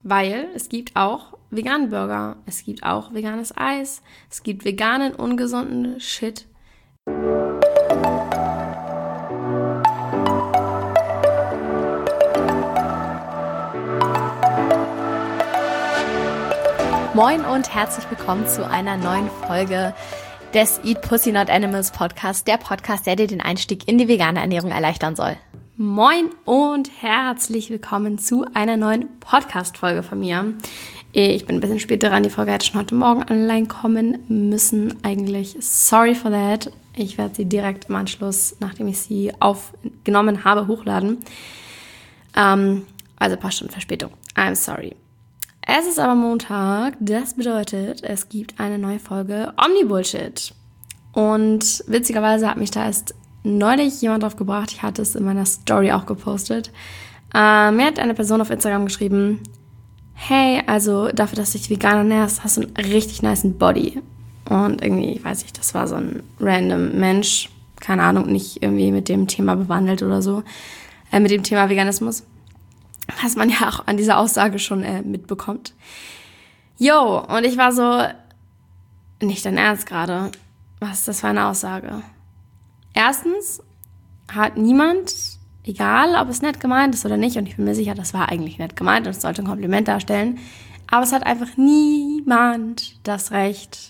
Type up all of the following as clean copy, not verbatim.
Weil es gibt auch veganen Burger, es gibt auch veganes Eis, es gibt veganen, ungesunden Shit. Moin und herzlich willkommen zu einer neuen Folge des Eat Pussy Not Animals Podcast, der Podcast, der dir den Einstieg in die vegane Ernährung erleichtern soll. Moin und herzlich willkommen zu einer neuen Podcast-Folge von mir. Ich bin ein bisschen später dran, die Folge hätte schon heute Morgen online kommen müssen eigentlich. Sorry for that. Ich werde sie direkt im Anschluss, nachdem ich sie aufgenommen habe, hochladen. Also ein paar Stunden Verspätung. I'm sorry. Es ist aber Montag, das bedeutet, es gibt eine neue Folge Omni-Bullshit. Und witzigerweise hat mich da erst neulich jemand drauf gebracht, ich hatte es in meiner Story auch gepostet. Mir hat eine Person auf Instagram geschrieben, hey, also dafür, dass du dich vegan ernährst, hast du einen richtig nicen Body. Und irgendwie, ich weiß nicht, das war so ein random Mensch, keine Ahnung, nicht irgendwie mit dem Thema bewandelt oder so, mit dem Thema Veganismus. Was man ja auch an dieser Aussage schon mitbekommt. Yo, und ich war so, nicht dein Ernst gerade, was ist das für eine Aussage? Erstens hat niemand, egal ob es nett gemeint ist oder nicht, und ich bin mir sicher, das war eigentlich nett gemeint und es sollte ein Kompliment darstellen, aber es hat einfach niemand das Recht,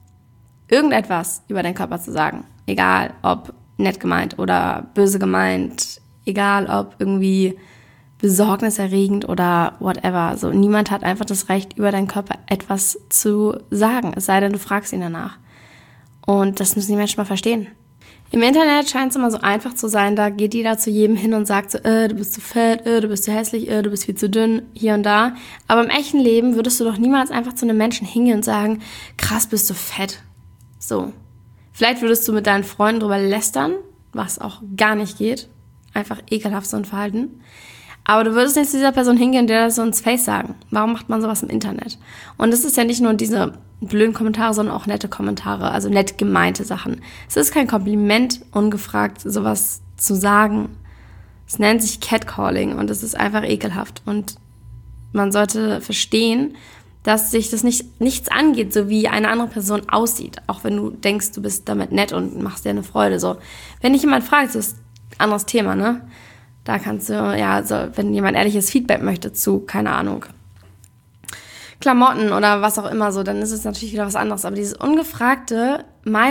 irgendetwas über deinen Körper zu sagen. Egal ob nett gemeint oder böse gemeint, egal ob irgendwie besorgniserregend oder whatever. So, niemand hat einfach das Recht, über deinen Körper etwas zu sagen, es sei denn, du fragst ihn danach. Und das müssen die Menschen mal verstehen. Im Internet scheint es immer so einfach zu sein, da geht jeder zu jedem hin und sagt so, du bist zu fett, du bist zu hässlich, du bist viel zu dünn, hier und da. Aber im echten Leben würdest du doch niemals einfach zu einem Menschen hingehen und sagen, krass, bist du fett. So. Vielleicht würdest du mit deinen Freunden drüber lästern, was auch gar nicht geht. Einfach ekelhaft so ein Verhalten. Aber du würdest nicht zu dieser Person hingehen, der das so ins Face sagen. Warum macht man sowas im Internet? Und es ist ja nicht nur diese blöden Kommentare, sondern auch nette Kommentare, also nett gemeinte Sachen. Es ist kein Kompliment, ungefragt sowas zu sagen. Es nennt sich Catcalling und es ist einfach ekelhaft. Und man sollte verstehen, dass sich das nichts angeht, so wie eine andere Person aussieht. Auch wenn du denkst, du bist damit nett und machst dir eine Freude. So, wenn dich jemand fragt, das ist ein anderes Thema, ne? Da kannst du, wenn jemand ehrliches Feedback möchte zu, keine Ahnung, Klamotten oder was auch immer so, dann ist es natürlich wieder was anderes. Aber dieses ungefragte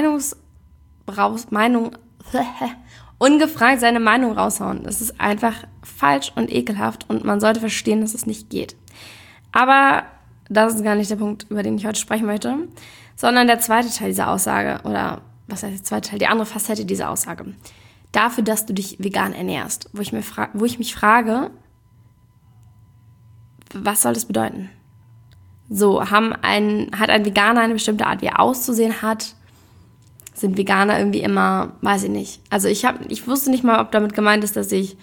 ungefragt seine Meinung raushauen, das ist einfach falsch und ekelhaft und man sollte verstehen, dass es nicht geht. Aber das ist gar nicht der Punkt, über den ich heute sprechen möchte, sondern der zweite Teil dieser Aussage oder was heißt der zweite Teil, die andere Facette dieser Aussage. Dafür, dass du dich vegan ernährst, wo ich mich frage, was soll das bedeuten? So, hat ein Veganer eine bestimmte Art, wie er auszusehen hat? Sind Veganer irgendwie immer, weiß ich nicht. Also ich wusste nicht mal, ob damit gemeint ist, dass ich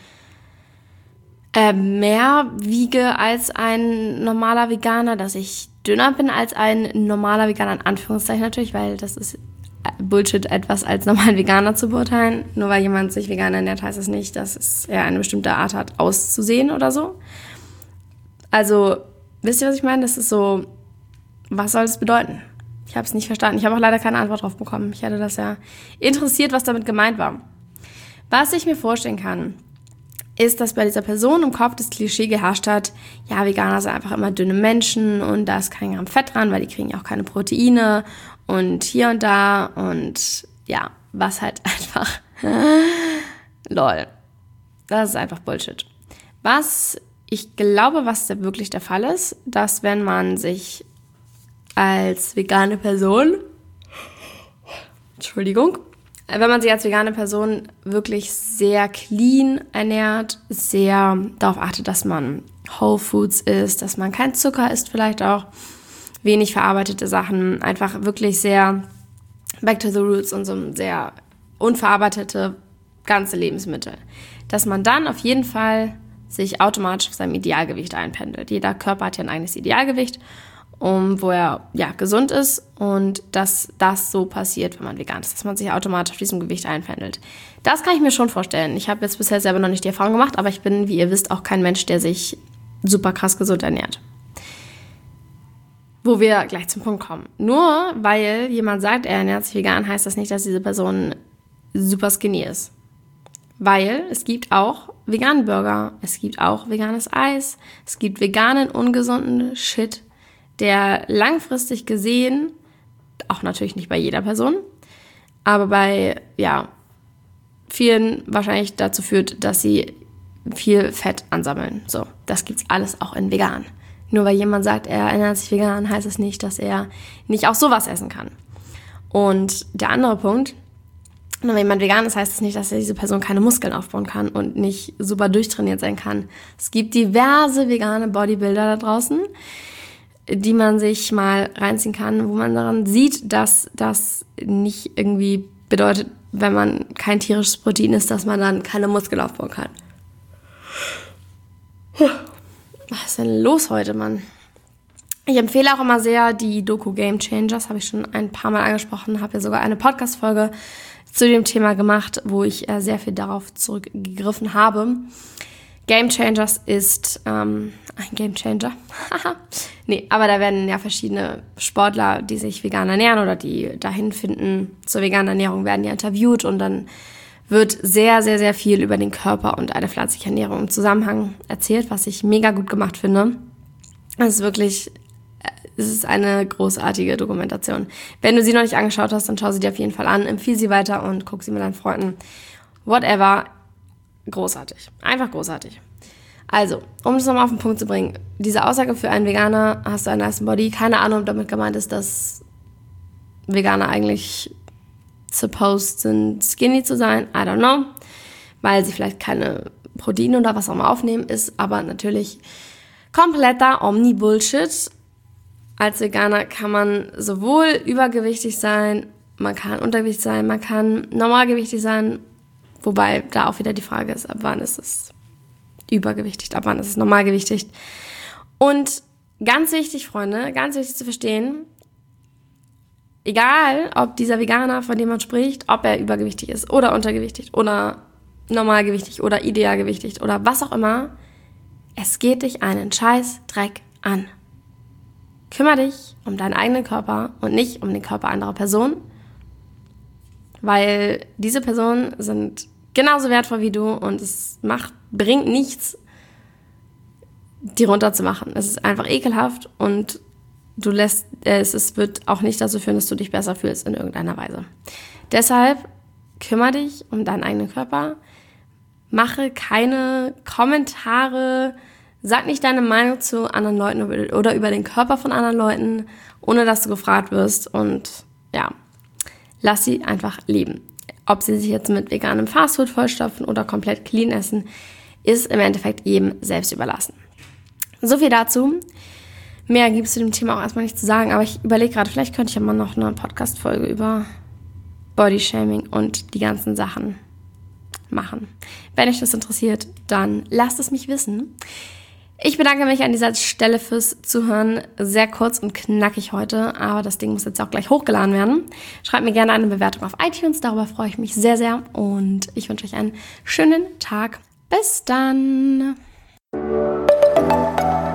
mehr wiege als ein normaler Veganer, dass ich dünner bin als ein normaler Veganer, in Anführungszeichen natürlich, weil das ist Bullshit, etwas als normalen Veganer zu beurteilen. Nur weil jemand sich vegan ernährt, heißt es nicht, dass er eine bestimmte Art hat, auszusehen oder so. Also, wisst ihr, was ich meine? Das ist so, was soll das bedeuten? Ich habe es nicht verstanden. Ich habe auch leider keine Antwort drauf bekommen. Ich hätte das ja interessiert, was damit gemeint war. Was ich mir vorstellen kann, ist, dass bei dieser Person im Kopf das Klischee geherrscht hat, ja, Veganer sind einfach immer dünne Menschen und da ist kein Gramm Fett dran, weil die kriegen ja auch keine Proteine und hier und da und ja, was halt einfach, lol, das ist einfach Bullshit. Was ich glaube, was da wirklich der Fall ist, dass wenn man sich als vegane Person, wenn man sich als vegane Person wirklich sehr clean ernährt, sehr darauf achtet, dass man Whole Foods isst, dass man kein Zucker isst, vielleicht auch wenig verarbeitete Sachen, einfach wirklich sehr back to the roots und so sehr unverarbeitete ganze Lebensmittel. Dass man dann auf jeden Fall sich automatisch auf seinem Idealgewicht einpendelt. Jeder Körper hat ja ein eigenes Idealgewicht, wo er gesund ist und dass das so passiert, wenn man vegan ist, dass man sich automatisch auf diesem Gewicht einpendelt. Das kann ich mir schon vorstellen. Ich habe jetzt bisher selber noch nicht die Erfahrung gemacht, aber ich bin, wie ihr wisst, auch kein Mensch, der sich super krass gesund ernährt. wo wir gleich zum Punkt kommen. Nur weil jemand sagt, er ernährt sich vegan, heißt das nicht, dass diese Person super skinny ist. Weil es gibt auch veganen Burger, es gibt auch veganes Eis, es gibt veganen, ungesunden Shit, der langfristig gesehen, auch natürlich nicht bei jeder Person, aber bei, vielen wahrscheinlich dazu führt, dass sie viel Fett ansammeln. So, das gibt's alles auch in vegan. Nur weil jemand sagt, er ernährt sich vegan, heißt es nicht, dass er nicht auch sowas essen kann. Und der andere Punkt, wenn jemand vegan ist, heißt es nicht, dass diese Person keine Muskeln aufbauen kann und nicht super durchtrainiert sein kann. Es gibt diverse vegane Bodybuilder da draußen, die man sich mal reinziehen kann, wo man daran sieht, dass das nicht irgendwie bedeutet, wenn man kein tierisches Protein isst, dass man dann keine Muskeln aufbauen kann. Was ist denn los heute, Mann? Ich empfehle auch immer sehr die Doku Game Changers, habe ich schon ein paar Mal angesprochen, habe ja sogar eine Podcast-Folge zu dem Thema gemacht, wo ich sehr viel darauf zurückgegriffen habe. Game Changers ist ein Game Changer. Nee, aber da werden ja verschiedene Sportler, die sich vegan ernähren oder die dahin finden zur veganen Ernährung, werden ja interviewt und dann wird sehr, sehr, sehr viel über den Körper und eine pflanzliche Ernährung im Zusammenhang erzählt, was ich mega gut gemacht finde. Es ist eine großartige Dokumentation. Wenn du sie noch nicht angeschaut hast, dann schau sie dir auf jeden Fall an, empfehle sie weiter und guck sie mit deinen Freunden. Whatever. Großartig. Einfach großartig. Also, um es nochmal auf den Punkt zu bringen, diese Aussage für einen Veganer, hast du einen nice Body, keine Ahnung, ob damit gemeint ist, dass Veganer eigentlich supposed sind, skinny zu sein, I don't know, weil sie vielleicht keine Proteine oder was auch immer aufnehmen, ist aber natürlich kompletter Omni-Bullshit. Als Veganer kann man sowohl übergewichtig sein, man kann untergewichtig sein, man kann normalgewichtig sein, wobei da auch wieder die Frage ist, ab wann ist es übergewichtig, ab wann ist es normalgewichtig. Und ganz wichtig, Freunde, ganz wichtig zu verstehen, egal, ob dieser Veganer, von dem man spricht, ob er übergewichtig ist oder untergewichtig oder normalgewichtig oder idealgewichtig oder was auch immer, es geht dich einen Scheißdreck an. Kümmere dich um deinen eigenen Körper und nicht um den Körper anderer Personen, weil diese Personen sind genauso wertvoll wie du und es bringt nichts, die runterzumachen. Es ist einfach ekelhaft und es wird auch nicht dazu führen, dass du dich besser fühlst in irgendeiner Weise. Deshalb kümmere dich um deinen eigenen Körper, mache keine Kommentare, sag nicht deine Meinung zu anderen Leuten oder über den Körper von anderen Leuten, ohne dass du gefragt wirst und lass sie einfach leben. Ob sie sich jetzt mit veganem Fastfood vollstopfen oder komplett clean essen, ist im Endeffekt jedem selbst überlassen. So viel dazu. Mehr gibt es zu dem Thema auch erstmal nicht zu sagen, aber ich überlege gerade, vielleicht könnte ich ja mal noch eine Podcast-Folge über Bodyshaming und die ganzen Sachen machen. Wenn euch das interessiert, dann lasst es mich wissen. Ich bedanke mich an dieser Stelle fürs Zuhören. Sehr kurz und knackig heute, aber das Ding muss jetzt auch gleich hochgeladen werden. Schreibt mir gerne eine Bewertung auf iTunes, darüber freue ich mich sehr, sehr. Und ich wünsche euch einen schönen Tag. Bis dann!